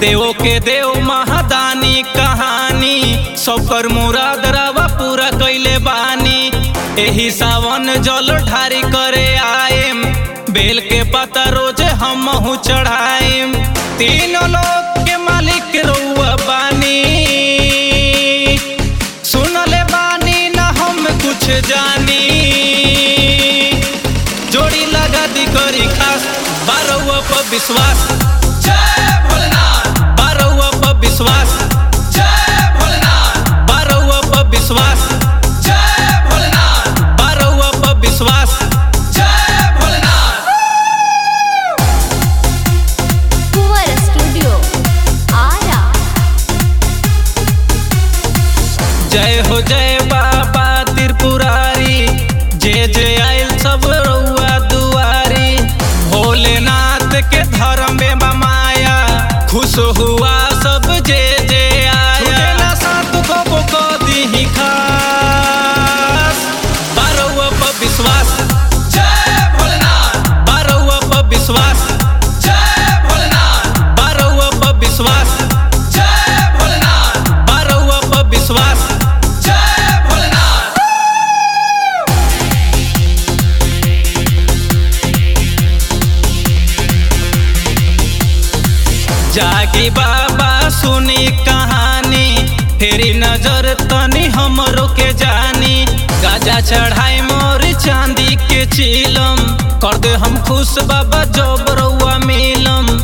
देवो के देव महादानी कहानी सबकर मुराद रवा पूरा कैले बानी। एही सावन जल ढारी करे आएम, बेल के पता रोजे हमहू चढ़ाएम। तीनों लोग के मालिक रउआ बानी, सुनले बानी ना हम कुछ जानी। जोड़ी लगा दी करी खास, बारौआ पर विश्वास। जय भोलेनाथ। बारौआ पर विश्वास। जय भोलेनाथ। बारौआ पर विश्वास। जय भोलेनाथ। बारौआ पर विश्वास। जय भोलेनाथ। कुंवर स्टूडियो आरा। जय हो जय बाबा त्रिपुरारी, जे आयल सब रउआ दुआरी। भोलेनाथ के धर्म में माया, खुश हुआ सब जे आया। साथ को दी खास, बारौआ पर विश्वास। जय भोलेनाथ। बारौआ पर विश्वास। जय भोलेनाथ। बारौआ पर विश्वास। जय भोलेनाथ। बारौआ पर विश्वास। जय भोलेनाथ। जागी बाबा सुनी कहानी, फेरी नजर तनी हमरो के जानी। गाजा चढ़ाई मोर चांदी के चिलम, कर दे हम खुश बाबा जब रउआ मिलम।